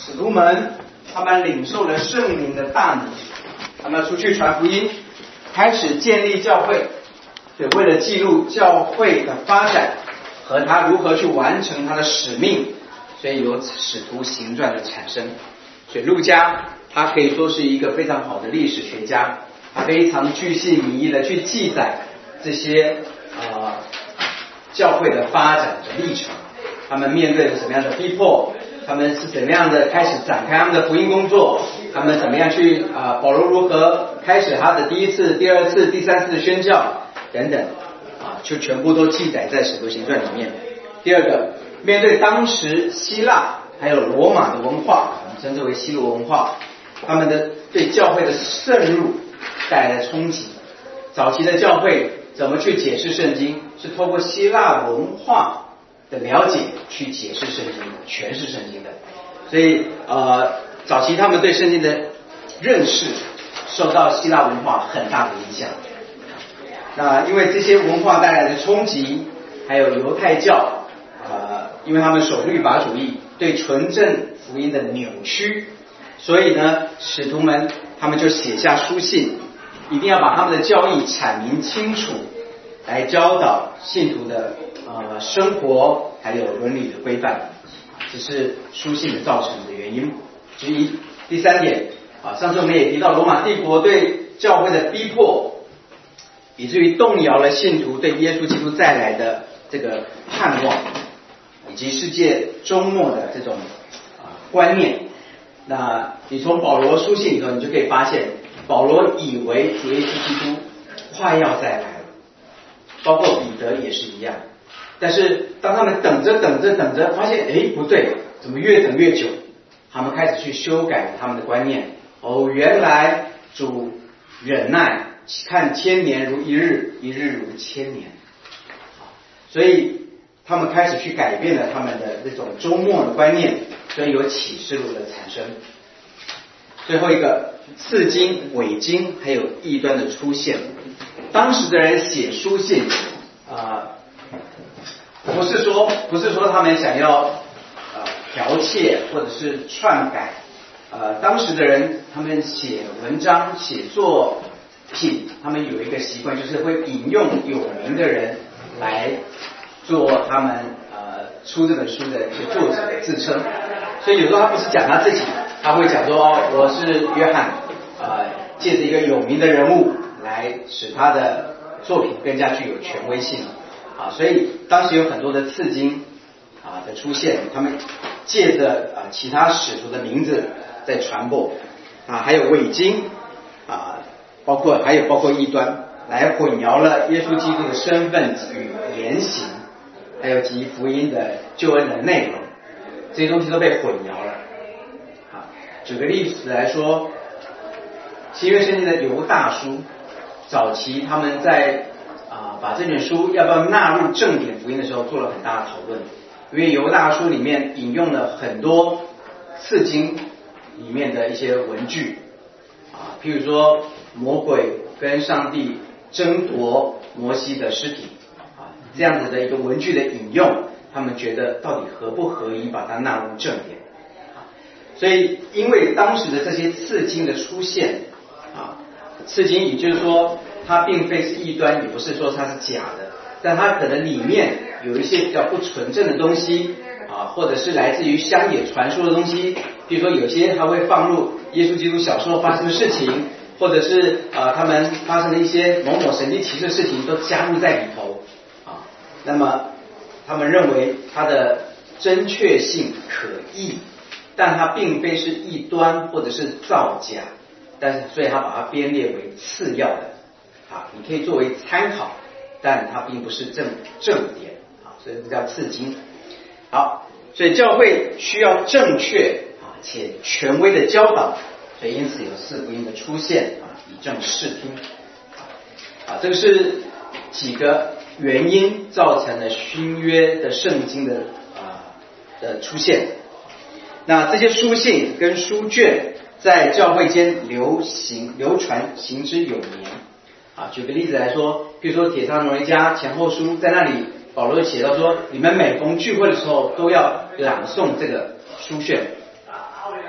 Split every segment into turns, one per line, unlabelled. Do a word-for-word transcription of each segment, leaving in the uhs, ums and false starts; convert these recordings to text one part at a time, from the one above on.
使徒们他们领受了圣灵的大能，他们出去传福音，开始建立教会，所以为了记录教会的发展和他如何去完成他的使命，所以有使徒行传的产生。所以路加他可以说是一个非常好的历史学家，他非常巨细靡遗的去记载这些呃教会的发展的历程，他们面对了什么样的逼迫，他们是怎么样的开始展开他们的福音工作，他们怎么样去啊、呃、保罗如何开始他的第一次、第二次、第三次的宣教等等啊，就全部都记载在使徒行传里面。第二个，面对当时希腊还有罗马的文化，我们称之为希罗文化，他们的对教会的渗入带来的冲击。早期的教会怎么去解释圣经，是透过希腊文化的了解去解释圣经的，诠释圣经的。所以呃，早期他们对圣经的认识受到希腊文化很大的影响。那因为这些文化带来的冲击，还有犹太教呃，因为他们守律法主义，对纯正福音的扭曲，所以呢，使徒们他们就写下书信，一定要把他们的教义阐明清楚，来教导信徒的呃生活还有伦理的规范，这是书信的造成的原因之一。第三点啊，上次我们也提到罗马帝国对教会的逼迫，以至于动摇了信徒对耶稣基督再来的这个盼望，以及世界终末的这种啊观念。那你从保罗书信里头，你就可以发现，保罗以为主耶稣基督快要再来了，包括彼得也是一样。但是当他们等着等着等着，发现哎不对，怎么越等越久？他们开始去修改他们的观念。哦，原来主忍耐，看千年如一日，一日如千年。所以他们开始去改变了他们的这种周末的观念，所以有启示录的产生。最后一个，次经、伪经还有异端的出现。当时的人写书信啊、呃，不是说不是说他们想要呃剽窃或者是篡改，呃，当时的人他们写文章、写作品，他们有一个习惯，就是会引用有名的人来做他们呃出这本书的一些作者的自称。所以有时候他不是讲他自己，他会讲说哦，我是约翰，呃，借着一个有名的人物来使他的作品更加具有权威性啊。所以当时有很多的次经啊的出现，他们借着啊其他使徒的名字在传播啊，还有伪经啊，包括还有包括异端，来混淆了耶稣基督的身份与言行，还有及福音的救恩的内容，这些东西都被混淆了。啊，举个例子来说，新约圣经的犹大书，早期他们在啊把这本书要不要纳入正典福音的时候，做了很大的讨论，因为犹大书里面引用了很多次经里面的一些文句啊，譬如说魔鬼跟上帝争夺摩西的尸体啊，这样子的一个文句的引用，他们觉得到底合不合宜把它纳入正典啊？所以因为当时的这些次经的出现啊，次经也就是说它并非是异端，也不是说它是假的，但它可能里面有一些比较不纯正的东西啊，或者是来自于乡野传说的东西，比如说有些它会放入耶稣基督小时候发生的事情，或者是呃他们发生的一些某某神迹奇事的事情都加入在里头啊。那么他们认为它的真确性可疑，但它并非是异端或者是造假，但是所以他把它编列为次要的啊，你可以作为参考，但它并不是正正典啊，所以这叫次经。好，所以教会需要正确啊且权威的教导，所以因此有四福音的出现啊，以正视听啊，这个是几个原因造成了新约的圣经的啊的出现。那这些书信跟书卷在教会间流行流传行之有年啊。举个例子来说，比如说帖撒罗尼迦前后书，在那里保罗写到说，你们每逢聚会的时候都要朗诵这个书卷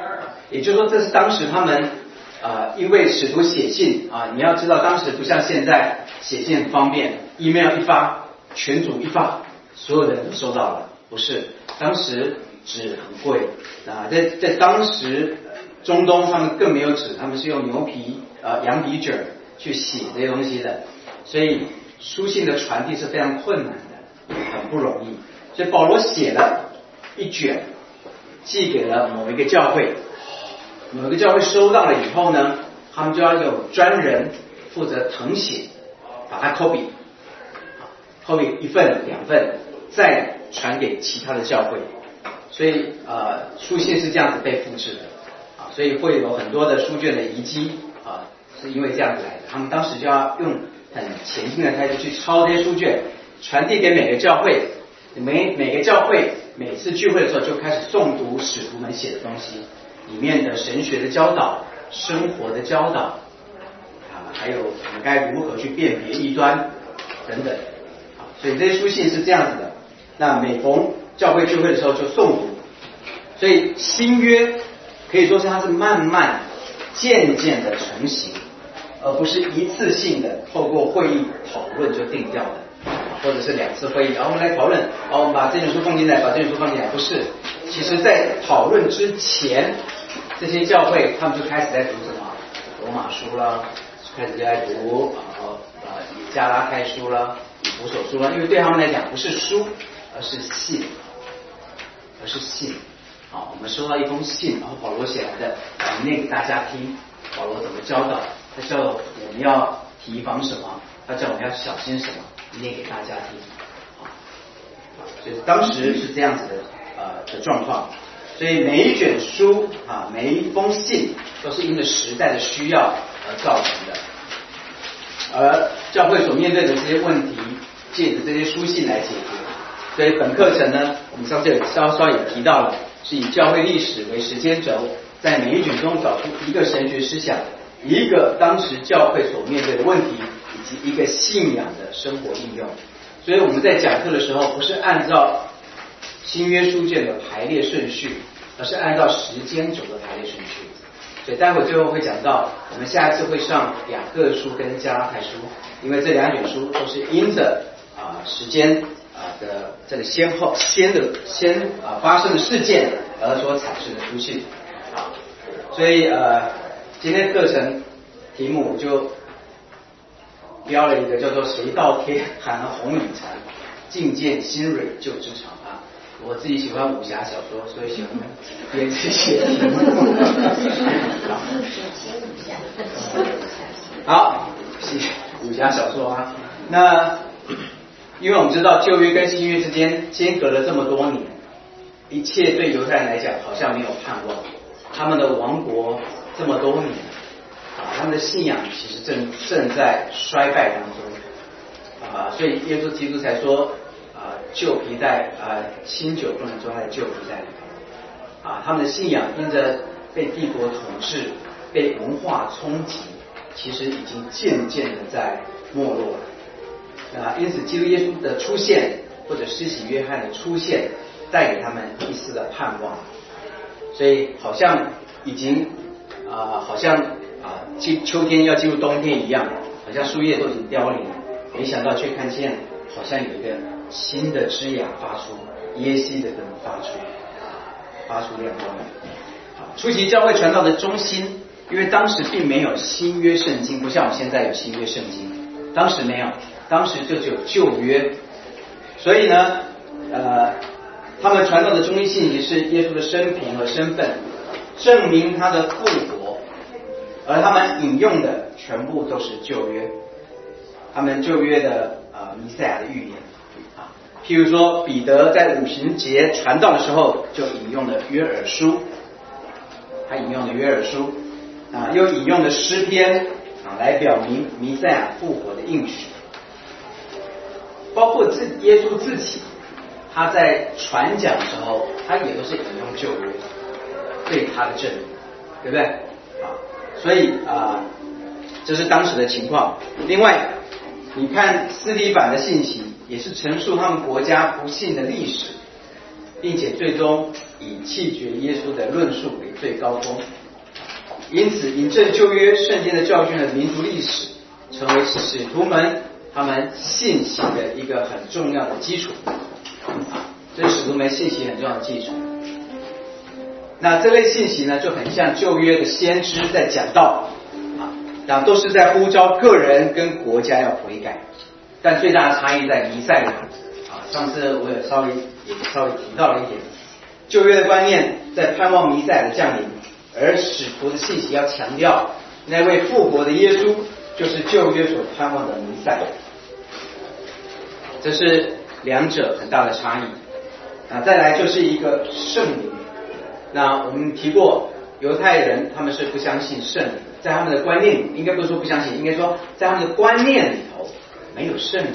也就是说，这是当时他们呃，因为使徒写信啊，你要知道，当时不像现在写信很方便 ，email 一发，群组一发，所有人都收到了，不是？当时纸很贵啊，在在当时中东他们更没有纸，他们是用牛皮呃羊皮纸去写这些东西的，所以书信的传递是非常困难的，很不容易。所以保罗写了一卷，寄给了某一个教会，某一个教会收到了以后呢，他们就要有专人负责誊写，把它 copy，copy 一份两份，再传给其他的教会。所以呃，书信是这样子被复制的啊，所以会有很多的书卷的遗迹啊，是因为这样子来的。他们当时就要用很前进的态度去抄这些书卷，传递给每个教会。每每个教会每次聚会的时候就开始诵读使徒们写的东西，里面的神学的教导、生活的教导啊，还有我们该如何去辨别异端等等啊，所以这些书信是这样子的。那每逢教会聚会的时候就诵读，所以新约可以说是它是慢慢渐渐的成型，而不是一次性的透过会议讨论就定掉的。或者是两次会议，然后我们来讨论，哦，我们把这本书放进来，把这本书放进来，不是。其实，在讨论之前，这些教会他们就开始在读什么罗马书了，开始就在读呃呃加拉太书了，以弗所书了，因为对他们来讲不是书，而是信，而是信。好，我们收到一封信，然后保罗写来的，我们念给大家听，保罗怎么教导，他教导我们要提防什么，他叫我们要小心什么。念给大家听，啊，所以当时是这样子的呃的状况，所以每一卷书啊，每一封信都是因着时代的需要而造成的，而教会所面对的这些问题，借着这些书信来解决。所以本课程呢，我们上次有稍稍也提到了，是以教会历史为时间轴，在每一卷中找出一个神学思想，一个当时教会所面对的问题。以及一个信仰的生活应用，所以我们在讲课的时候，不是按照新约书卷的排列顺序，而是按照时间轴的排列顺序。所以待会最后会讲到，我们下一次会上雅各书跟加拉太书，因为这两卷书都是因着啊、呃、时间啊、呃、的这个先后先的先啊、呃、发生的事件而所产生的书信啊，所以呃今天课程题目就标了一个叫做谁倒贴喊了红领禅，尽见新蕊就职场啊。我自己喜欢武侠小说，所以喜欢编这些题目。好，武侠小说啊。那因为我们知道旧约跟新约之间间隔了这么多年，一切对犹太人来讲好像没有盼望，他们的王国这么多年。啊，他们的信仰其实正正在衰败当中，啊，所以耶稣基督才说，啊，旧皮带啊，新酒不能装在旧皮带里头，啊，他们的信仰因着被帝国统治、被文化冲击，其实已经渐渐的在没落了，啊，因此基督耶稣的出现或者施洗约翰的出现，带给他们一丝的盼望，所以好像已经啊，好像。啊，秋秋天要进入冬天一样，好像树叶都已经凋零，没想到却看见好像有一个新的枝芽发出，耶西的灯发出，发出亮光。初期教会传道的中心，因为当时并没有新约圣经，不像我们现在有新约圣经，当时没有，当时就只有旧约，所以呢，呃，他们传道的中心信息是耶稣的生平和身份，证明他的复活。而他们引用的全部都是旧约，他们旧约的呃弥赛亚的预言啊，譬如说彼得在五旬节传道的时候就引用了约珥书，他引用了约珥书啊，又引用了诗篇啊来表明弥赛亚复活的应许，包括自耶稣自己，他在传讲的时候，他也都是引用旧约对他的证明，对不对啊？所以啊、呃，这是当时的情况。另外，你看司提反的信息，也是陈述他们国家不幸的历史，并且最终以弃绝耶稣的论述为最高峰， 因此引证旧约圣经的教训的民族历史，成为使徒们他们信息的一个很重要的基础。这是使徒们信息很重要的基础。那这类信息呢，就很像旧约的先知在讲道啊，那都是在呼召个人跟国家要悔改。但最大的差异在弥赛亚啊，上次我有稍微也稍微提到了一点，旧约的观念在盼望弥赛亚的降临，而使徒的信息要强调那位复活的耶稣就是旧约所盼望的弥赛亚。这是两者很大的差异啊。再来就是一个圣灵。那我们提过，犹太人他们是不相信圣灵，在他们的观念里，应该不是说不相信，应该说在他们的观念里头没有圣灵。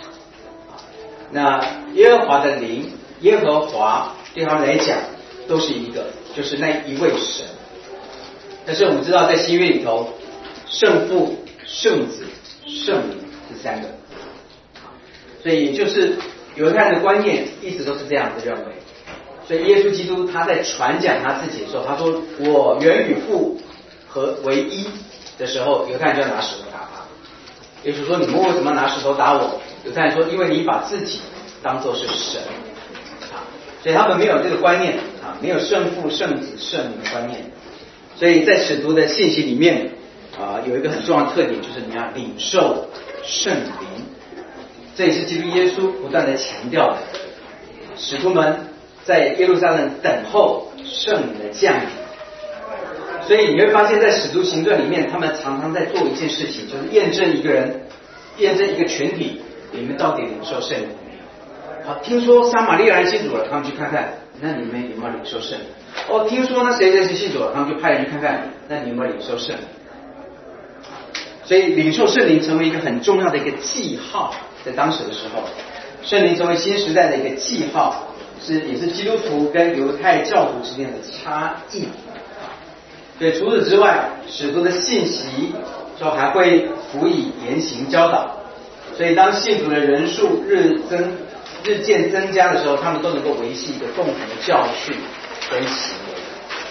那耶和华的灵，耶和华对他们来讲都是一个，就是那一位神。但是我们知道，在新约里头，圣父、圣子、圣灵这三个，所以就是犹太人的观念一直都是这样子认为。所以耶稣基督他在传讲他自己的时候，他说我原与父合为一的时候，犹太人就要拿石头打他。耶稣说你们为什么拿石头打我？犹太人说因为你把自己当作是神啊，所以他们没有这个观念啊，没有圣父、圣子、圣灵的观念。所以在使徒的信息里面啊，有一个很重要的特点，就是你要领受圣灵，这也是基督耶稣不断的强调的。使徒们在耶路撒冷等候圣灵的降临，所以你会发现在使徒行传里面，他们常常在做一件事情，就是验证一个人，验证一个群体，你们到底领受圣灵没有？好，听说撒玛利亚人信主了，他们去看看，那你们有没有领受圣灵？哦，听说那谁谁谁信主了，他们就派人去看看，那你有没有领受圣灵？所以领受圣灵成为一个很重要的一个记号，在当时的时候，圣灵成为新时代的一个记号。是也是基督徒跟犹太教徒之间的差异。对，除此之外，使徒的信息说还会辅以言行教导，所以当信徒的人数日增日渐增加的时候，他们都能够维系一个共同的教训跟行为。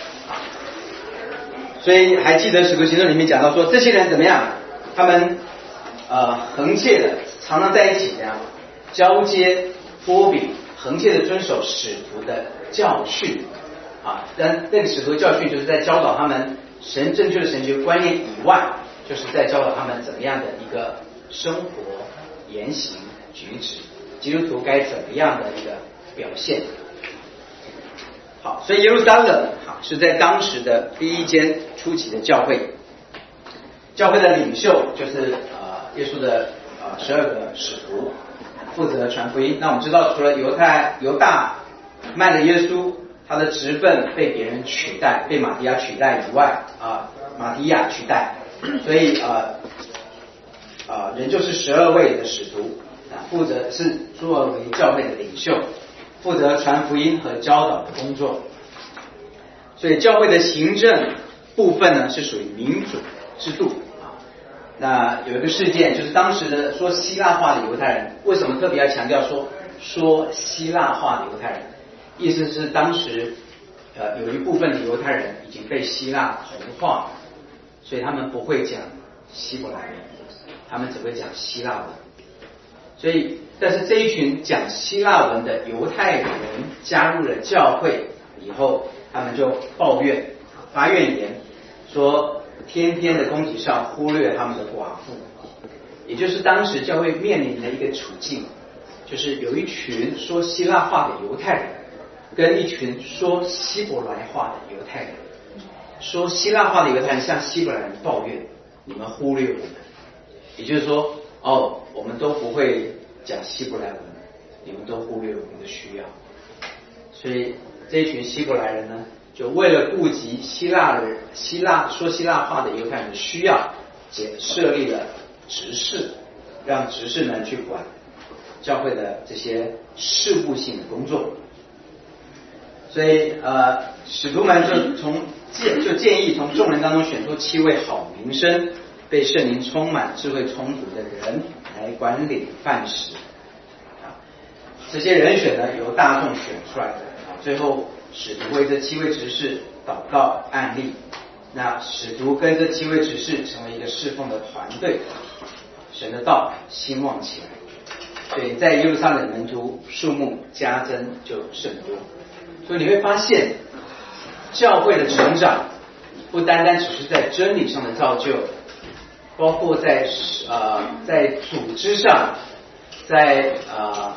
所以还记得使徒行传里面讲到说，这些人怎么样？他们呃横切的常常在一起，这样交接波比。横切的遵守使徒的教训啊，但那个使徒的教训就是在教导他们神正确的神学观念以外，就是在教导他们怎么样的一个生活、言行、举止，基督徒该怎么样的一个表现。好，所以耶路撒冷啊是在当时的第一间初期的教会，教会的领袖就是呃耶稣的呃十二个使徒。负责传福音。那我们知道，除了犹太犹大卖了耶稣，他的职分被别人取代，被马提亚取代以外啊，马提亚取代，所以啊啊仍旧是十二位的使徒啊，负责是作为教会的领袖，负责传福音和教导的工作。所以教会的行政部分呢，是属于民主制度。那有一个事件，就是当时的说希腊话的犹太人，为什么特别要强调说说希腊话的犹太人？意思是当时呃有一部分的犹太人已经被希腊同化，所以他们不会讲希伯来语，他们只会讲希腊文。所以，但是这一群讲希腊文的犹太人加入了教会以后，他们就抱怨发怨言，说天天的供给上忽略他们的寡妇，也就是当时教会面临的一个处境，就是有一群说希腊话的犹太人跟一群说希伯来话的犹太人。说希腊话的犹太人向希伯来人抱怨，你们忽略我们，也就是说哦，我们都不会讲希伯来文，你们都忽略我们的需要。所以这一群希伯来人呢，就为了顾及希腊人、希腊说希腊话的犹太人的需要，设立了执事，让执事们去管教会的这些事务性的工作。所以呃，使徒们就从建就建议从众人当中选出七位好名声、被圣灵充满、智慧充足的人来管理饭食。啊，这些人选呢由大众选出来的。啊，最后使徒为这七位执事祷告案例。 那使徒跟这七位执事成为一个侍奉的团队，神的道兴旺起来。所以在耶路撒冷门徒数目加增就甚多。所以你会发现，教会的成长不单单只是在真理上的造就，包括在呃在组织上，在呃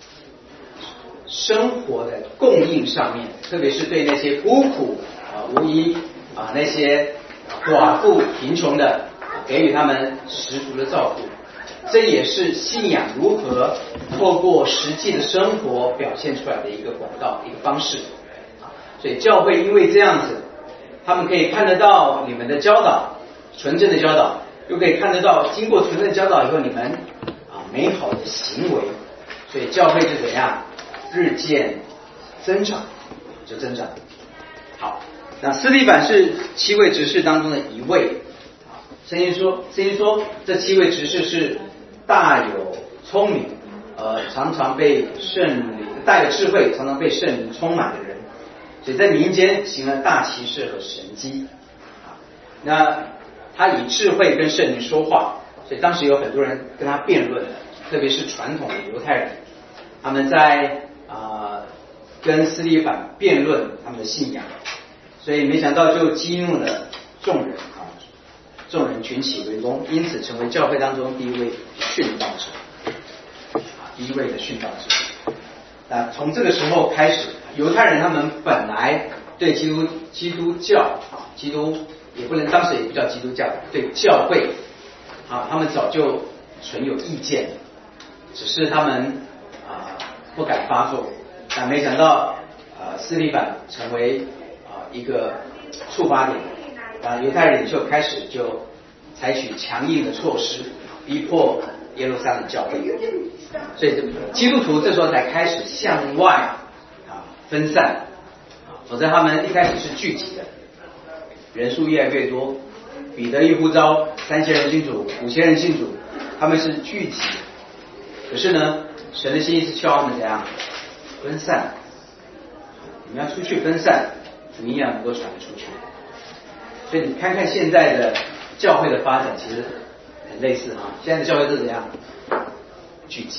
生活的供应上面，特别是对那些孤苦啊、呃、无依啊、呃、那些寡妇贫穷的，给予他们十足的照顾。这也是信仰如何透过实际的生活表现出来的一个管道，一个方式。所以教会因为这样子，他们可以看得到你们的教导，纯正的教导，又可以看得到经过纯正的教导以后你们啊美好的行为，所以教会就怎样日渐增长，就增长。好，那司提反是七位执事当中的一位。圣经说，圣经说这七位执事是大有聪明，呃，常常被圣灵大有智慧，常常被圣灵充满的人，所以在民间行了大奇事和神迹。啊，那他以智慧跟圣灵说话，所以当时有很多人跟他辩论，特别是传统的犹太人，他们在啊、呃、跟司提反辩论他们的信仰，所以没想到就激怒了众人。众人群起围攻，因此成为教会当中第一位殉道者，第一位的殉道者。那从这个时候开始，犹太人他们本来对基督基督教啊，基督也不能当时也不叫基督教，对教会啊，他们早就存有意见，只是他们啊不敢发作。但没想到啊，司提反成为啊一个触发点。啊，犹太领袖开始就采取强硬的措施，逼迫耶路撒冷教会，所以基督徒这时候才开始向外啊分散，否则他们一开始是聚集的，人数越来越多。彼得一呼召，三千人信主，五千人信主，他们是聚集。可是呢，神的心意是叫他们怎样分散？你们要出去分散，福音要能够传出去。所以你看看现在的教会的发展，其实很类似哈。现在的教会是怎样？聚集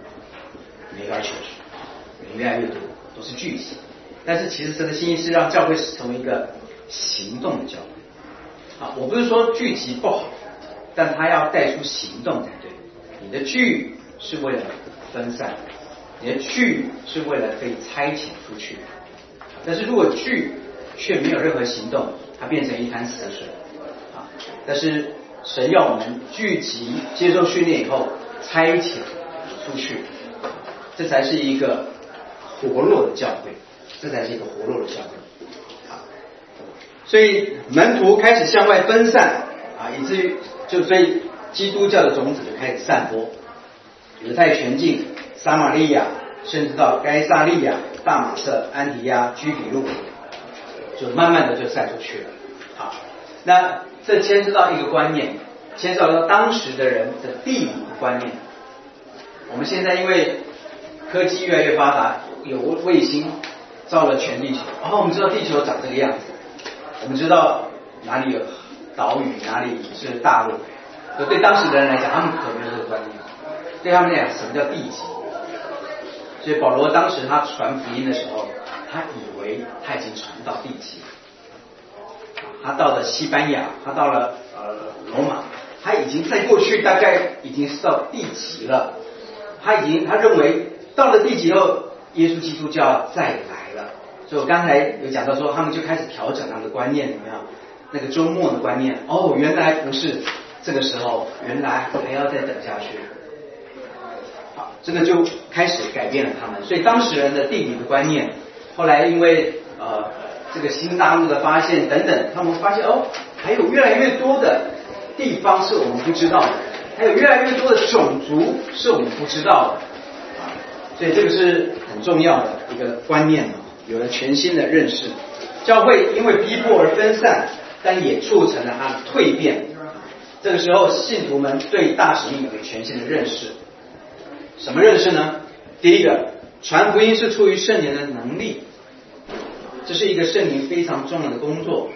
，mega church， 人越来越多，都是聚集。但是其实神的心意是让教会成为一个行动的教会。啊，我不是说聚集不好，但它要带出行动才对。你的聚是为了分散，你的聚是为了可以差遣出去。但是如果聚却没有任何行动，它变成一潭死水啊！但是神要我们聚集、接受训练以后，差遣出去，这才是一个活络的教会，这才是一个活络的教会啊！所以门徒开始向外分散啊，以至于就所以基督教的种子就开始散播，犹太全境、撒玛利亚，甚至到该撒利亚、大马色、安提亚、居比路。就慢慢的就散出去了。好，那这牵涉到一个观念，牵涉到当时的人的地理观念。我们现在因为科技越来越发达，有卫星照了全地球，然后我们知道地球长这个样子，我们知道哪里有岛屿，哪里是大陆。可对当时的人来讲，他们可没有这个观念，对他们来讲，什么叫地级？所以保罗当时他传福音的时候，他以为他已经传到地极，他到了西班牙，他到了呃罗马，他已经在过去大概已经是到地极了，他已经他认为到了地极后，耶稣基督就要再来了。所以我刚才有讲到说，他们就开始调整他们的观念，有没有？那个周末的观念，哦，原来不是这个时候，原来还要再等下去。好，这个就开始改变了他们，所以当时人的地理的观念。后来因为呃这个新大陆的发现等等，他们发现哦，还有越来越多的地方是我们不知道的，还有越来越多的种族是我们不知道的，所以这个是很重要的一个观念，有了全新的认识。教会因为逼迫而分散，但也促成了它的蜕变。这个时候，信徒们对大使命有了全新的认识。什么认识呢？第一个，传福音是出于圣灵的能力，这是一个圣灵非常重要的工作。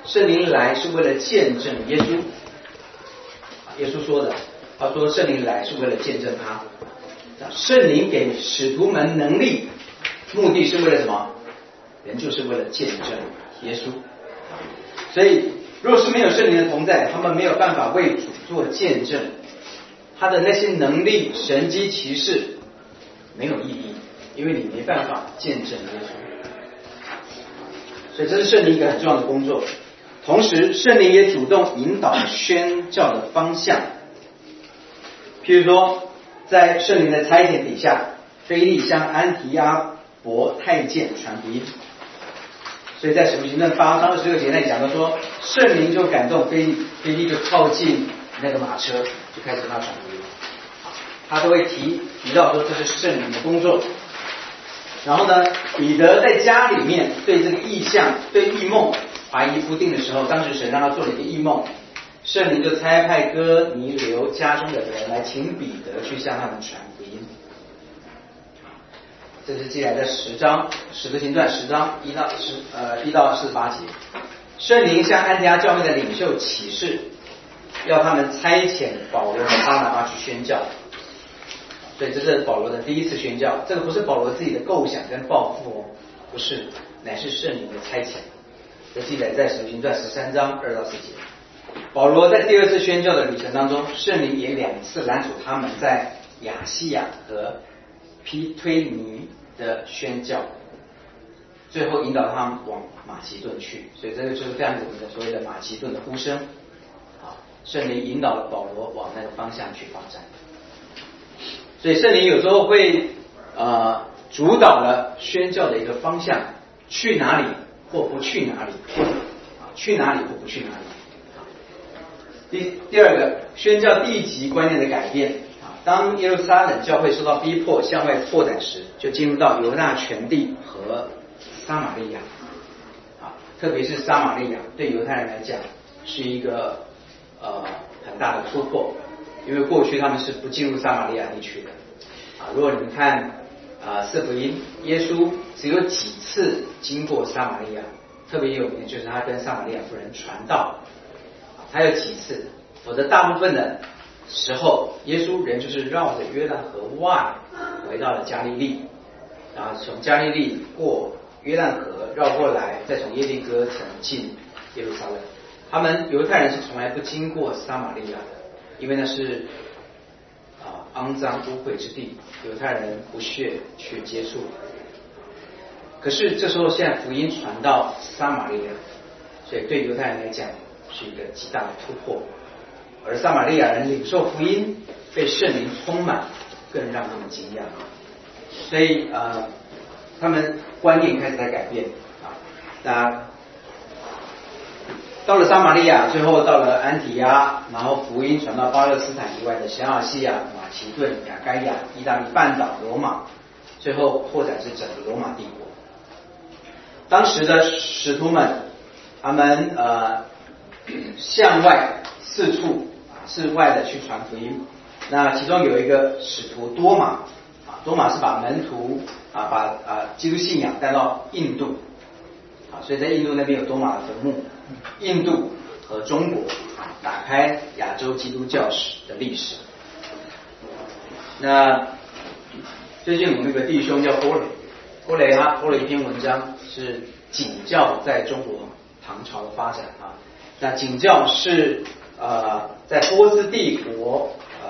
圣灵来是为了见证耶稣，耶稣说的，他说圣灵来是为了见证他。圣灵给使徒们能力，目的是为了什么？人就是为了见证耶稣。所以若是没有圣灵的同在，他们没有办法为主做见证，他的那些能力、神迹、奇事没有意义，因为你没办法见证耶稣。所以这是圣灵一个很重要的工作。同时圣灵也主动引导宣教的方向，譬如说在圣灵的差遣底下，腓利向安提阿伯太监传福音。所以在使徒行传八章二十六节那里讲到说，圣灵就感动腓利，腓利就靠近那个马车，就开始跟他传福音。他都会提提到说这是圣灵的工作。然后呢，彼得在家里面对这个异象、对异梦怀疑不定的时候，当时神让他做了一个异梦，圣灵就差派哥尼流家中的人来请彼得去向他们传福音。这是记载在十章，使徒行传十章一到十呃一到四十八节。圣灵向安提阿教会的领袖启示，要他们差遣保罗和巴拿巴去宣教。所以这是保罗的第一次宣教，这个不是保罗自己的构想跟抱负哦，不是，乃是圣灵的差遣。这记载在使徒行传十三章二到四节。保罗在第二次宣教的旅程当中，圣灵也两次拦阻他们在亚细亚和庇推尼的宣教，最后引导他们往马其顿去。所以这个就是非常有名的所谓的马其顿的呼声。好，圣灵引导了保罗往那个方向去发展。所以圣灵有时候会呃主导了宣教的一个方向，去哪里或不去哪里，啊，去哪里或不去哪里。第第二个，宣教地级观念的改变啊，当耶路撒冷教会受到逼迫向外拓展时，就进入到犹大全地和撒玛利亚啊，特别是撒玛利亚对犹太人来讲是一个呃很大的突破。因为过去他们是不进入撒玛利亚地区的啊。如果你们看啊四福音，耶稣只有几次经过撒玛利亚，特别有名的就是他跟撒玛利亚妇人传道，他有几次，否则大部分的时候，耶稣人就是绕着约旦河外回到了加利利，然后从加利利过约旦河绕过来，再从耶利哥城进耶路撒冷。他们犹太人是从来不经过撒玛利亚的。因为那是啊肮脏污秽之地，犹太人不屑去接触。可是这时候现在福音传到撒玛利亚，所以对犹太人来讲是一个极大的突破。而撒玛利亚人领受福音，被圣灵充满，更让他们惊讶。所以呃，他们观念开始在改变啊。那到了撒玛利亚，最后到了安提阿，然后福音传到巴勒斯坦以外的小亚细亚、马其顿、亚该亚、意大利半岛、罗马，最后扩展至整个罗马帝国。当时的使徒们，他们呃向外四处啊四外的去传福音。那其中有一个使徒多马啊，多马是把门徒啊把啊基督信仰带到印度啊，所以在印度那边有多马的坟墓。印度和中国打开亚洲基督教史的历史。那最近我们有个弟兄叫郭磊，郭磊他播了一篇文章，是景教在中国唐朝的发展啊。那景教是呃在波斯帝国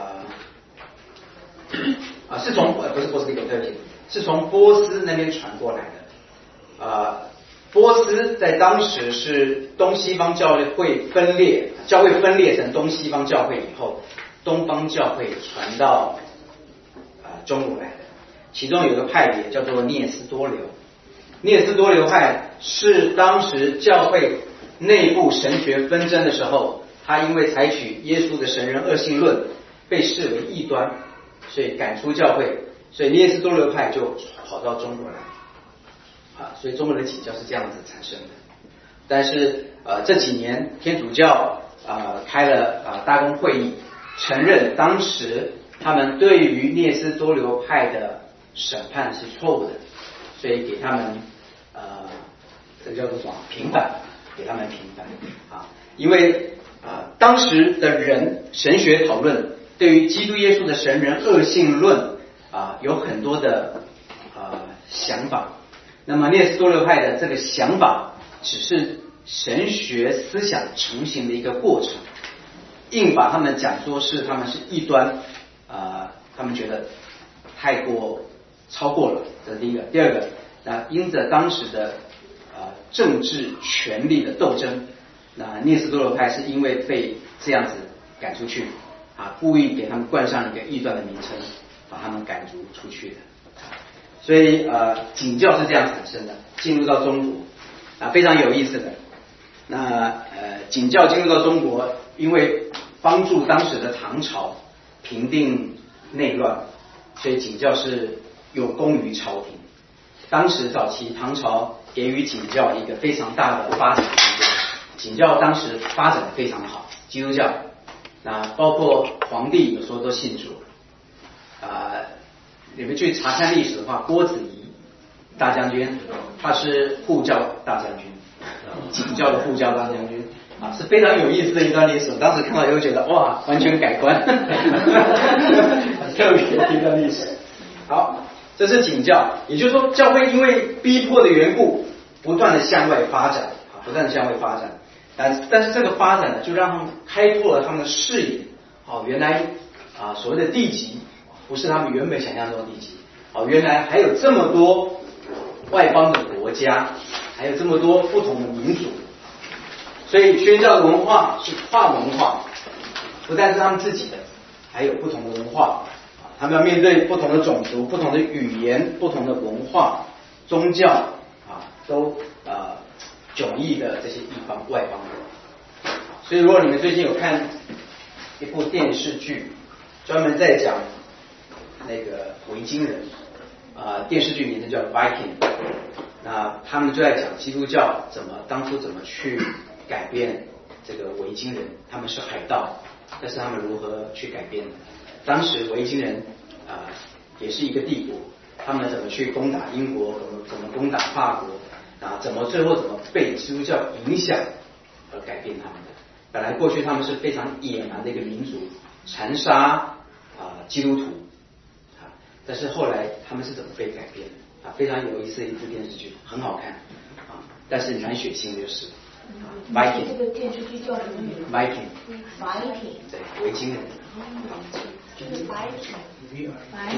呃啊是从呃不是波斯帝国对不起，是从波斯那边传过来的呃。波斯在当时是东西方教会分裂，教会分裂成东西方教会以后，东方教会传到啊、呃、中国来的。其中有一个派别叫做聂斯多流，聂斯多流派是当时教会内部神学纷争的时候，他因为采取耶稣的神人二性论，被视为异端，所以赶出教会，所以聂斯多流派就跑到中国来。啊，所以中国的景教是这样子产生的。但是呃这几年天主教啊、呃、开了啊、呃、大公会议，承认当时他们对于聂斯多流派的审判是错误的，所以给他们呃这个叫做什么平反给他们平反啊，因为啊当时的人神学讨论对于基督耶稣的神人恶性论啊有很多的啊想法，那么聂斯多勒派的这个想法只是神学思想成型的一个过程，硬把他们讲说是他们是异端啊，他们觉得太过超过了，这是第一个。第二个，那因着当时的呃政治权力的斗争，那聂斯多勒派是因为被这样子赶出去啊，故意给他们冠上一个异端的名称，把他们赶逐出去的。所以呃，景教是这样产生的，进入到中国啊，非常有意思的。那呃，景教进入到中国，因为帮助当时的唐朝平定内乱，所以景教是有功于朝廷。当时早期唐朝给予景教一个非常大的发展空间，景教当时发展的非常好，基督教，那包括皇帝有时候都信主，啊、呃，你们去查看历史的话，郭子仪大将军他是护教大将军，景教的护教大将军。啊，是非常有意思的一段历史。我当时看到以后觉得哇，完全改观，很特别的一段历史。好，这是景教，也就是说，教会因为逼迫的缘故，不断的向外发展，啊，不断的向外发展。但但是这个发展呢，就让他们开拓了他们的视野。哦，原来啊，所谓的地级不是他们原本想象中的地级。哦，原来还有这么多外邦的国家，还有这么多不同的民族。所以宣教的文化是跨文化，不但是他们自己的，还有不同的文化，他们要面对不同的种族、不同的语言、不同的文化、宗教啊，都呃迥异的这些地方外邦人。所以如果你们最近有看一部电视剧，专门在讲那个维京人啊、呃，电视剧名字叫 Viking， 那他们就在讲基督教怎么当初怎么去改变这个维京人，他们是海盗，但是他们如何去改变？当时维京人啊、呃、也是一个帝国，他们怎么去攻打英国，怎么怎么攻打法国啊？怎么最后怎么被基督教影响而改变他们的？本来过去他们是非常野蛮的一个民族，残杀啊、呃、基督徒啊，但是后来他们是怎么被改变的啊？非常有意思的一部电视剧，很好看啊，但是蛮血腥就是。Viking
这个电视剧叫什么名字
？Viking， 对，维京人。
就是 Viking，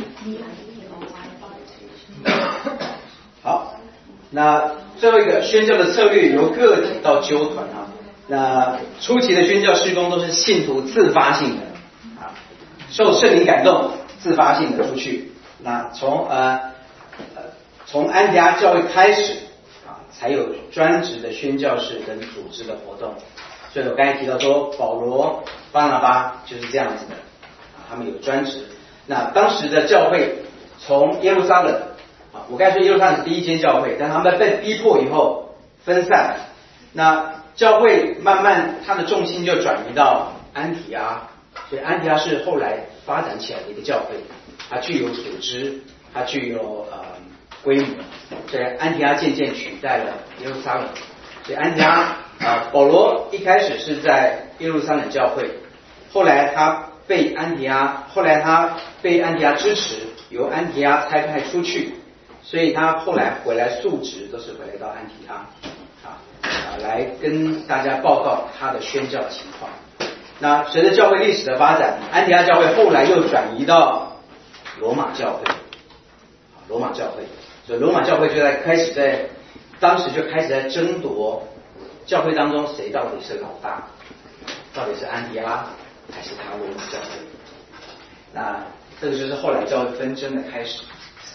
Viking。
好，那最后一个宣教的策略由个体到纠团啊。那初期的宣教事工都是信徒自发性的啊，受圣灵感动，自发性的出去。那从呃呃从安提阿教会开始。才有专职的宣教士跟组织的活动，所以我刚才提到说，保罗、巴拿巴就是这样子的，他们有专职。那当时的教会从耶路撒冷啊，我刚才说耶路撒冷是第一间教会，但他们被逼迫以后分散，那教会慢慢它的重心就转移到安提阿，所以安提阿是后来发展起来的一个教会，它具有组织，它具有呃。规模，所以安提阿渐渐取代了耶路撒冷。所以安提阿啊、呃，保罗一开始是在耶路撒冷教会，后来他被安提阿，后来他被安提阿支持，由安提阿差派出去，所以他后来回来述职都是回来到安提阿啊啊，来跟大家报告他的宣教情况。那随着教会历史的发展，安提阿教会后来又转移到罗马教会，罗马教会。所以罗马教会就在开始在当时就开始在争夺教会当中谁到底是老大，到底是安提阿还是他罗马教会？那这个就是后来教会纷争的开始。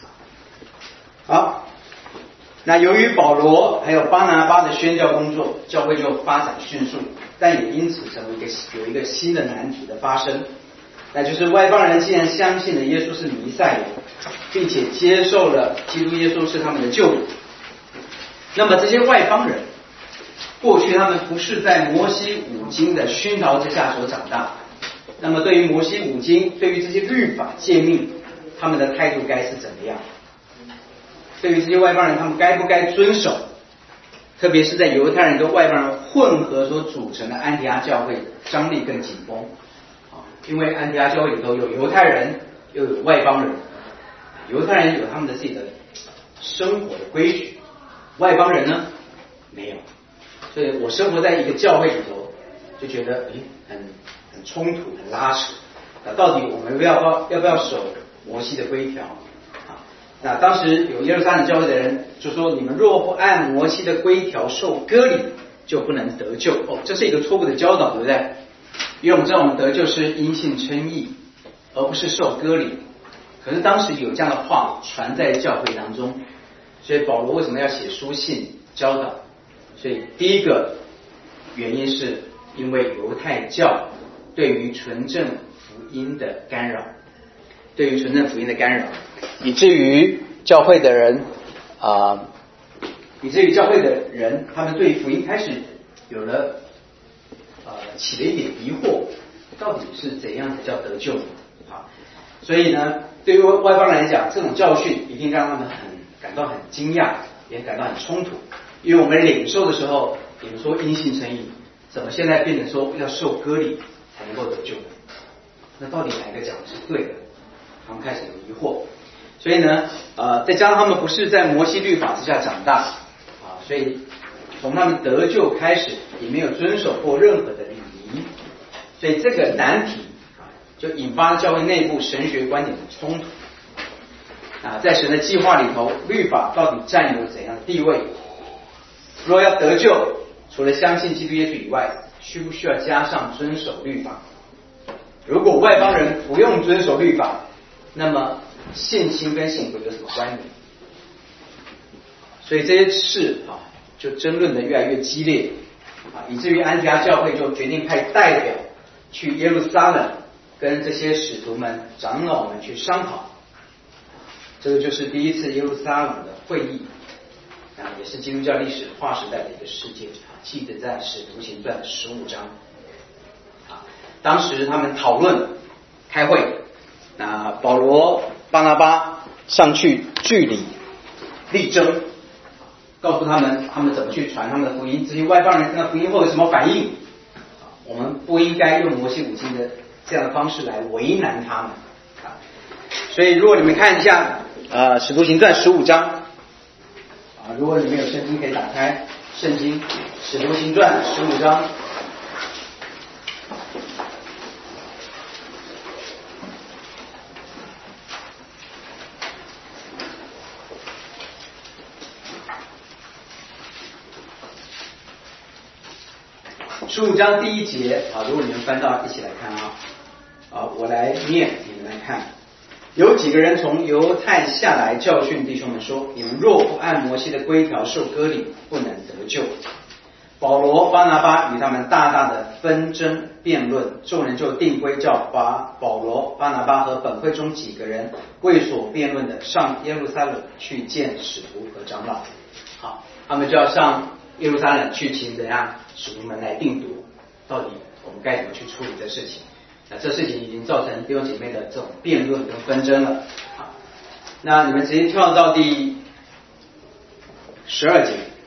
好，那由于保罗还有巴拿巴的宣教工作，教会就发展迅速，但也因此成为一个有一个新的难题的发生。那就是外邦人既然相信了耶稣是弥赛亚，并且接受了基督耶稣是他们的救主，那么这些外邦人过去他们不是在摩西五经的熏陶之下所长大，那么对于摩西五经，对于这些律法诫命，他们的态度该是怎么样？对于这些外邦人，他们该不该遵守？ 特别是在犹太人跟外邦人混合所组成的安提阿教会，张力更紧绷啊，因为安提阿教会里头有犹太人，又有外邦人，犹太人有他们的自己的生活的规矩，外邦人呢没有，所以我生活在一个教会里头，就觉得诶很很冲突，很拉扯。那到底我们要不要要不要守摩西的规条？那当时有耶路撒冷教会的人就说：“你们若不按摩西的规条受割礼，就不能得救。”哦，这是一个错误的教导，对不对？因为我们知道我们得救是因信称义，而不是受割礼。可是当时有这样的话传在教会当中，所以保罗为什么要写书信教导？所以第一个原因是因为犹太教对于纯正福音的干扰，对于纯正福音的干扰。以至于教会的人啊、呃，以至于教会的人，他们对于福音开始有了呃起了一点疑惑，到底是怎样才叫得救啊？所以呢，对于外邦人来讲，这种教训一定让他们很感到很惊讶，也感到很冲突。因为我们领受的时候，你们说因信称义，怎么现在变成说要受割礼才能够得救？那到底哪一个讲的是对的？他们开始有疑惑。所以呢，呃，再加上他们不是在摩西律法之下长大啊，所以从他们得救开始，也没有遵守过任何的礼仪，所以这个难题啊，就引发了教会内部神学观点的冲突啊。在神的计划里头，律法到底占有怎样的地位？如果要得救，除了相信基督耶稣以外，需不需要加上遵守律法？如果外邦人不用遵守律法，那么信心跟信徒有什么关联？所以这些事啊，就争论的越来越激烈啊，以至于安提阿教会就决定派代表去耶路撒冷，跟这些使徒们、长老们去商讨。这个就是第一次耶路撒冷的会议啊，也是基督教历史划时代的一个事件啊，记载在《使徒行传》的十五章啊。当时他们讨论、开会，那保罗、巴拿巴上去据理力争，告诉他们他们怎么去传他们的福音，这些外邦人听到福音后有什么反应？我们不应该用摩西五经的这样的方式来为难他们啊。所以如果你们看一下呃《使徒行传》十五章啊，如果你们有圣经可以打开圣经《使徒行传》十五章。十五章第一节啊，如果你们翻到一起来看啊，啊，我来念，你们来看。有几个人从犹太下来教训弟兄们说：你们若不按摩西的规条受割礼，不能得救。保罗、巴拿巴与他们大大的纷争辩论，众人就定规叫把保罗、巴拿巴和本会中几个人为所辩论的上耶路撒冷去见使徒和长老。好，他们就要上耶路撒冷去请怎样使徒们来定夺，到底我们该怎么去处理这事情？那这事情已经造成弟兄姐妹的这种辩论跟纷争了。好，那你们直接跳到第十二节。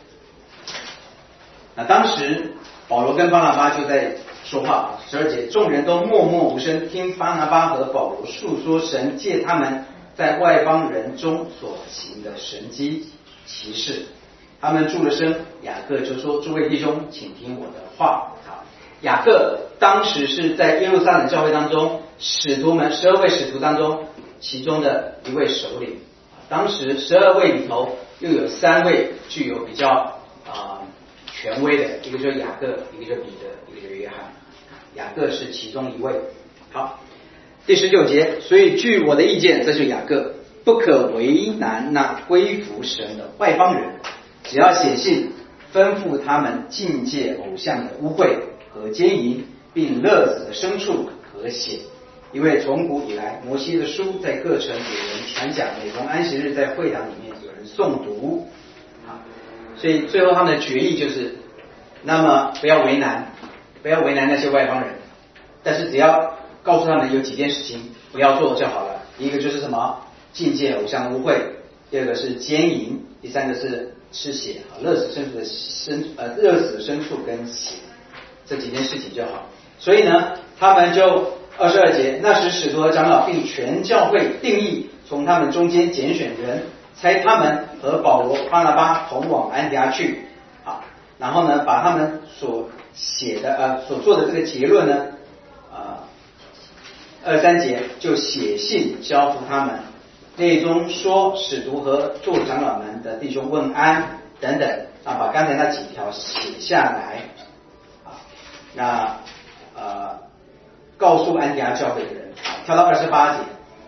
那当时保罗跟巴拿巴就在说话，十二节，众人都默默无声，听巴拿巴和保罗述说神借他们在外邦人中所行的神迹奇事。他们住了声，雅各就说：诸位弟兄，请听我的话。好，雅各当时是在耶路撒冷教会当中使徒们十二位使徒当中其中的一位首领。当时十二位里头又有三位具有比较啊、呃、权威的，一个就是雅各，一个就是彼得，一个就是约翰。雅各是其中一位。好，第十九节，所以据我的意见，这就是雅各，不可为难那归服神的外邦人。只要写信吩咐他们禁戒偶像的污秽和奸淫，并勒子的牲畜和血，因为从古以来摩西的书在各城有人传讲，每逢安息日在会堂里面有人诵读啊，所以最后他们的决议就是，那么不要为难，不要为难那些外邦人，但是只要告诉他们有几件事情不要做就好了。一个就是什么，禁戒偶像污秽， 第二个是奸淫，第三个是吃血，热死牲畜的牲呃热死牲畜跟血，这几件事情就好。所以呢，他们就二十二节，那时使徒和长老并全教会定义从他们中间拣选人，差他们和保罗、巴拿巴同往安提阿去，啊，然后呢，把他们所写的呃所做的这个结论呢，啊、呃，二三节就写信交付他们。内中说使徒和众长老们的弟兄问安等等啊，把刚才那几条写下来啊，那呃告诉安提阿教会的人，跳到二十八节，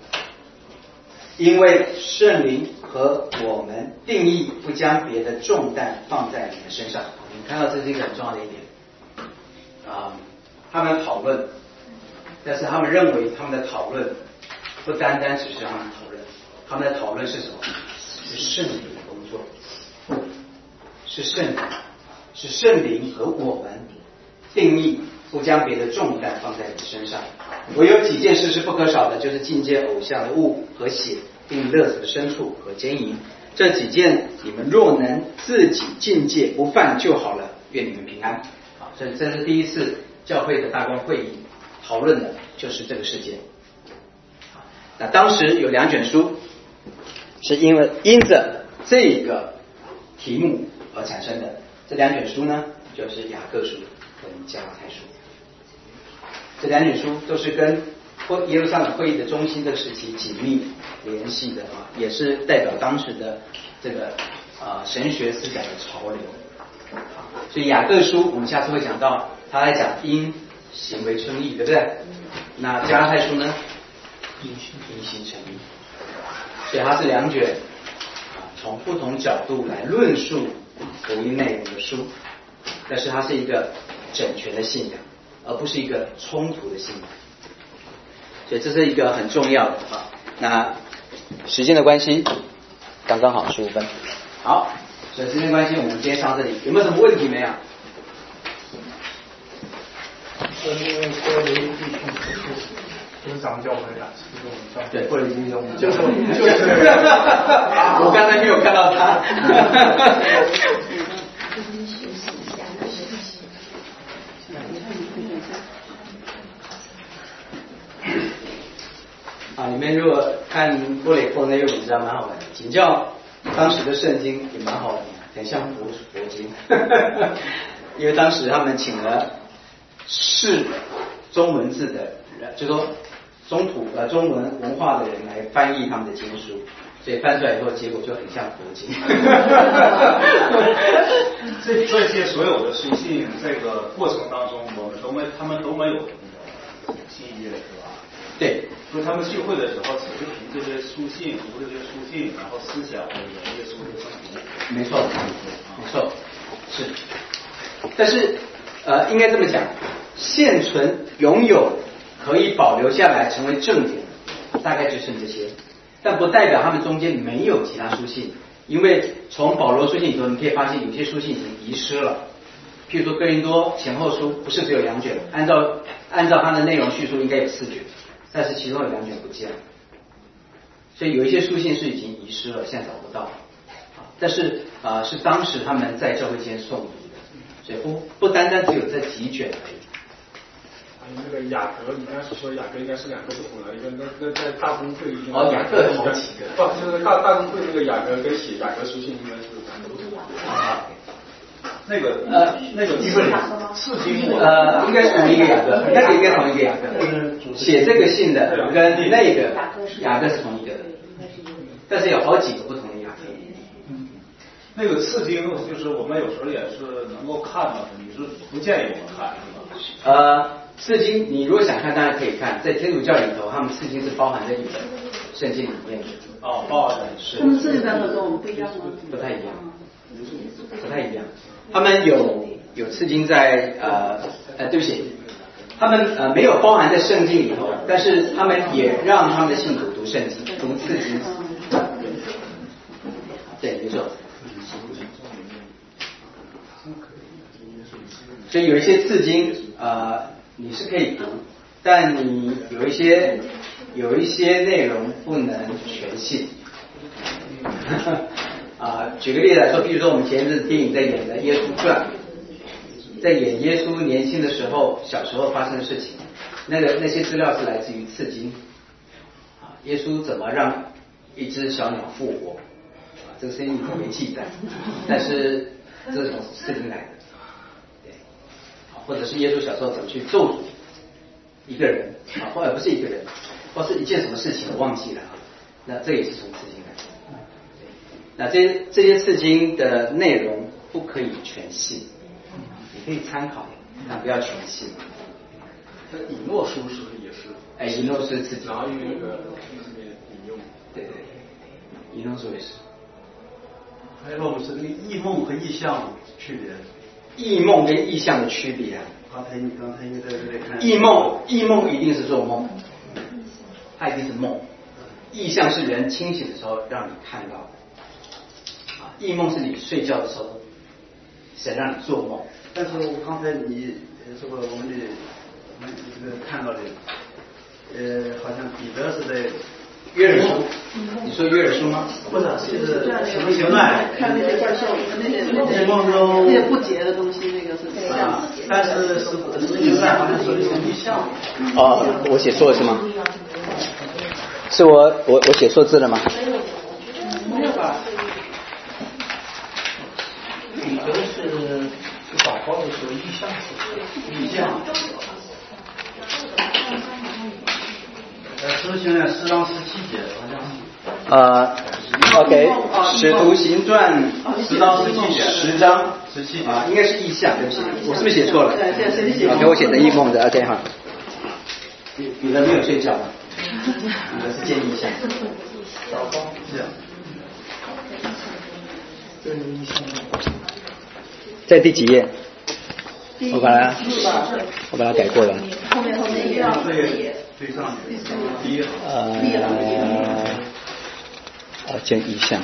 因为圣灵和我们定义不将别的重担放在你们身上。你看到这是一个很重要的一点啊，他们讨论，但是他们认为他们的讨论不单单只是他们讨论。他们的讨论是什么？是圣灵的工作，是圣灵，是圣灵和我们定义不将别的重担放在你身上。我有几件事是不可少的，就是禁戒偶像的物和血，并勒死的牲畜和奸淫。这几件你们若能自己禁戒不犯就好了，愿你们平安。好，所以这是第一次教会的大公会议讨论的就是这个事件。那当时有两卷书。是因为因着这个题目而产生的，这两卷书呢，就是雅各书跟加拉太书。这两卷书都是跟耶路撒冷会议的中心这个时期紧密联系的啊，也是代表当时的这个啊、呃、神学思想的潮流。所以雅各书我们下次会讲到，他来讲因行为称义，对不对？那加拉太书呢，因因信称义。所以它是两卷啊，从不同角度来论述福音内容的书，但是它是一个整全的信仰，而不是一个冲突的信仰。所以这是一个很重要的啊。那时间的关系，刚刚好十五分。好，所以时间关系，我们今天上这里，有没有什么问题没有？
就是长教会啊，
对，或者弟兄，
就是就是，
我刚才没有看到他。啊，里面如果看波雷克那个文章蛮好玩的，请教当时的圣经也蛮好玩的，很像佛佛经，因为当时他们请了是中文字的人，就说中土呃中文文化的人来翻译他们的经书，所以翻出来以后结果就很像佛经。
这这些所有的书信，这个过程当中，我们都没他们都没有那个记忆了，是吧？
对，
所以他们聚会的时候，只是凭这些书信，读这些书信，然后思想这个耶稣的圣经。
没错，没错，是。但是呃，应该这么讲，现存拥有可以保留下来成为正典，大概就剩这些，但不代表他们中间没有其他书信，因为从保罗书信里头，你可以发现有些书信已经遗失了。譬如说哥林多前后书不是只有两卷，按照按照它的内容叙述应该有四卷，但是其中有两卷不见了，所以有一些书信是已经遗失了，现在找不到。但是啊、呃，是当时他们在教会间诵读的，所以不不单单只有这几卷而已。
那个雅各，你刚才说雅各应该是两个不同的，一个那那在大公会
哦，雅各好几个，
不就是大大公会那个雅各跟写雅各书信应该是两个不同的。
啊，
那个
呃
那个一个刺经
呃，应该是同一个雅各，那个应该同一个雅各，写这个信的跟那个雅各是同一个的，但是有好几个不同的雅各。
那个刺经就是我们有时候也是能够看到的，你是不建议我们看是吧？
呃，刺经你如果想看，当然可以看，在天主教里头，他们刺经是包含在你的圣经里面的。
哦，包含
是。
他们字版本跟我们不一样吗？
不太一样，不太一样。他们有有刺经在呃呃，对不起，他们呃没有包含在圣经里头，但是他们也让他们的信徒读圣经，读刺经。对，没错。所以有一些刺经呃你是可以读，但你有一些有一些内容不能全信。 啊，举个例子来说，比如说我们前一阵子电影在演的《耶稣传》，在演耶稣年轻的时候、小时候发生的事情，那个那些资料是来自于刺经。啊，耶稣怎么让一只小鸟复活？啊，这个事情没记载，但是这是从刺经来的。对，或者是耶稣小时候怎么去咒诅一个人啊，或者不是一个人，或是一件什么事情我忘记了啊，那这也是从刺经来的。那这些这些刺经的内容不可以全信，你可以参考，但不要全信。
那以诺书是不是也是？
哎，以诺是刺经，
然后因为那个这边引用，
对对，以诺书也是。
还有我是那个异梦和意象区别。
异梦跟意象的区别啊？
刚才你刚才你在这里看。
异梦，异梦一定是做梦，它一定是梦。意象是人清醒的时候让你看到的。异梦是你睡觉的时候，神让你做梦。
但是我刚才你这个我们的我们这个看到的，呃，好像彼得是在
约珥书，你说约珥书吗？
不是，是什么行啊？
看那些怪兽，那些那些
梦中
那些不洁的东西，那个是这样。
但是是是行啊，好像说的是意象。
哦，我写错了是吗？是我我我写错字了吗？
没有吧？
彼得是是祷告的时候意象是意象。呃，使徒行传十章十七节好像。
呃 ，OK， 使徒行传
十章十七节，
十章
十七节
啊，应该是意象，对不起，我是不是写错了？
对，现在谁写？
给我写成异梦的 ，OK 哈。彼彼得没有睡觉，彼得是见意象。
祷告是。
在第几页？我把它我把它改过了。
后面后面一页。
对，对上去。第一行。
呃，哦，见意象。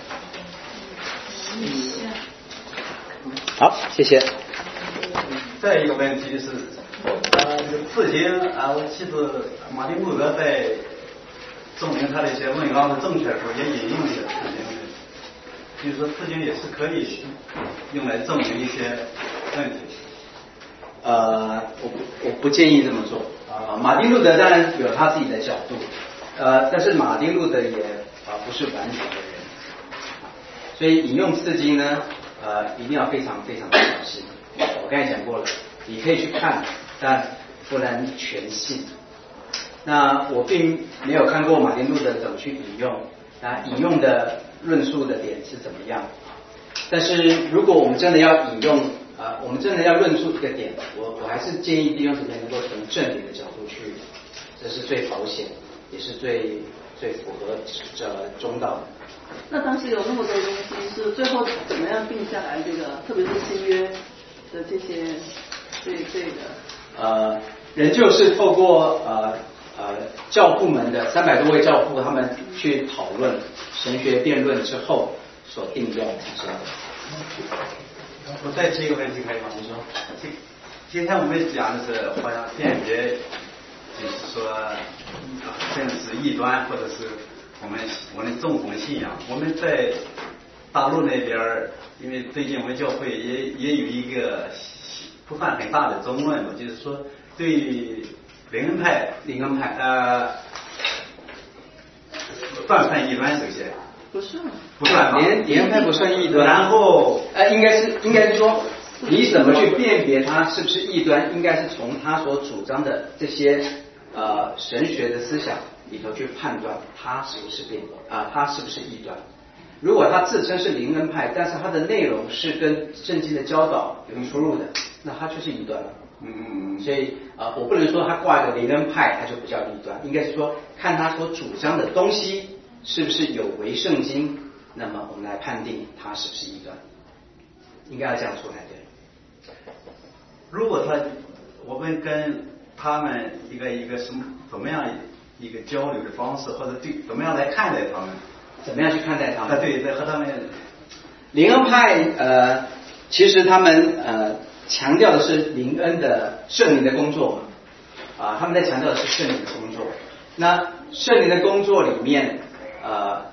好，谢谢。
再一个问题是，呃，这个刺经啊，我记得马丁路德在证明他的一些论纲的正确的时候，也引用了刺经。就是说，刺经也是可以用来证明一些问题。
呃，我不我不建议这么做啊。马丁路德当然有他自己的角度，呃，但是马丁路德也啊、呃、不是完全的人，所以引用刺经呢，呃，一定要非常非常的小心。我刚才讲过了，你可以去看，但不能全信。那我并没有看过马丁路德怎么去引用，那引用的论述的点是怎么样？但是如果我们真的要引用，呃，我们真的要论述一个点，我我还是建议弟兄姊妹能够从正理的角度去，这是最保险，也是最最符合这中道的。
那当时有那么多东西，是最后怎么样定下来这个，特别是新约的这些这这个？
呃，仍旧是透过呃呃教父们的三百多位教父，他们去讨论神学辩论之后所定论产生的。
我再提一个问题可以吗？你说，今今天我们讲的是好像辨别，就是说，甚至是异端或者是我们我们正统信仰。我们在大陆那边，因为最近我们教会也也有一个不算很大的争论吧，就是说对灵恩派
灵恩派
呃算不算异端？首先。
不是，
不算吧，
连灵恩派不算异端。
然后，
呃，应该是应该是说，你怎么去辨别它是不是异端？应该是从他所主张的这些呃神学的思想里头去判断它是不是变啊，它是不是异端。如果他自称是灵恩派，但是他的内容是跟圣经的教导有出入的，那他就是异端了。
嗯嗯嗯。
所以啊、呃，我不能说他挂一个灵恩派，他就不叫异端，应该是说看他所主张的东西是不是有违圣经，那么我们来判定它是不是异端，应该要这样说才对。
如果他，我们跟他们一个一个什么怎么样一个交流的方式，或者对怎么样来看待他们？
怎么样去看待他们？
啊，对，在和他们。
灵恩派呃，其实他们呃强调的是灵恩的圣灵的工作嘛，啊，他们在强调的是圣灵的工作。那圣灵的工作里面。呃，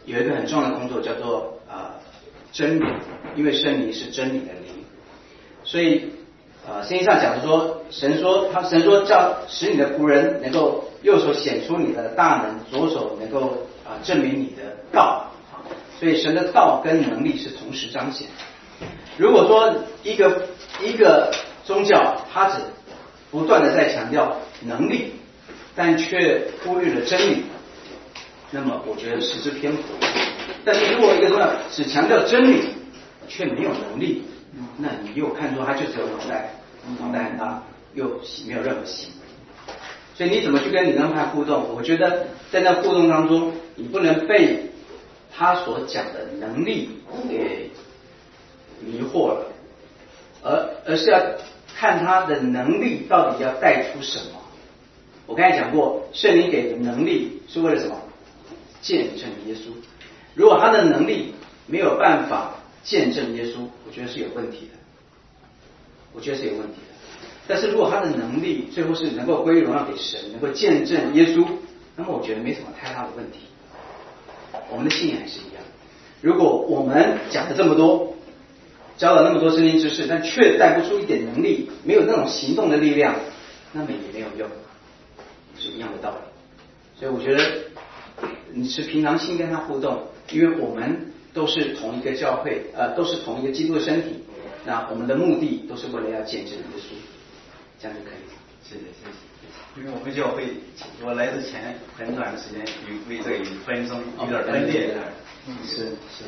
有一个很重要的工作叫做啊、呃、真理，因为圣灵是真理的灵，所以呃圣经上讲的说，神说他神说叫使你的仆人能够右手显出你的大能，左手能够啊、呃、证明你的道，所以神的道跟能力是同时彰显。如果说一个一个宗教它只不断的在强调能力，但却忽略了真理，那么我觉得失之偏颇。但是如果一个宗教只强调真理却没有能力，那你又看出它就只有脑袋，脑袋很大，又没有任何心。所以你怎么去跟灵恩派互动？我觉得在那互动当中，你不能被他所讲的能力给迷惑了，而而是要看他的能力到底要带出什么。我刚才讲过，圣灵给的能力是为了什么？见证耶稣。如果他的能力没有办法见证耶稣，我觉得是有问题的，我觉得是有问题的。但是如果他的能力最后是能够归荣耀给神，能够见证耶稣，那么我觉得没什么太大的问题。我们的信仰也是一样，如果我们讲了这么多，教了那么多圣经知识，但却带不出一点能力，没有那种行动的力量，那么也没有用，是一样的道理。所以我觉得你是平常心跟他互动，因为我们都是同一个教会，呃，都是同一个基督的身体，那我们的目的都是为了要见证耶稣，这样就可以了。
谢谢谢谢。因为我们教会，我来之前很短的时间有为这个有分松，有点分裂。
嗯，是是。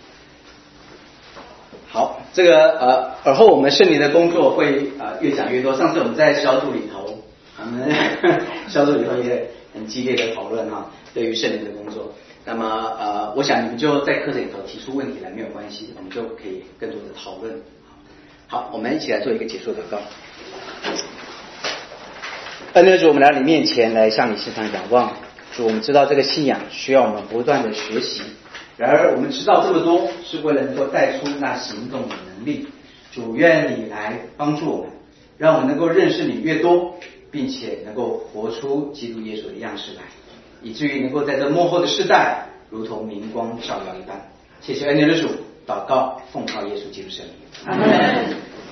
好，这个呃，而后我们圣灵的工作会呃越讲越多。上次我们在小组里头，我们小组里头也很激烈的讨论哈，对于圣灵的工作。那么呃，我想你们就在课程里头提出问题来没有关系，我们就可以更多的讨论。好，我们一起来做一个结束祷告。恩德主，我们来到你面前来向你献上仰望。主，我们知道这个信仰需要我们不断的学习，然而我们知道这么多是为了能够带出那行动的能力。主，愿你来帮助我们，让我们能够认识你越多，并且能够活出基督耶稣的样式来，以至于能够在这末后的世代如同明光照耀一般。谢谢恩典的主，祷告奉靠耶稣基督圣名。阿门。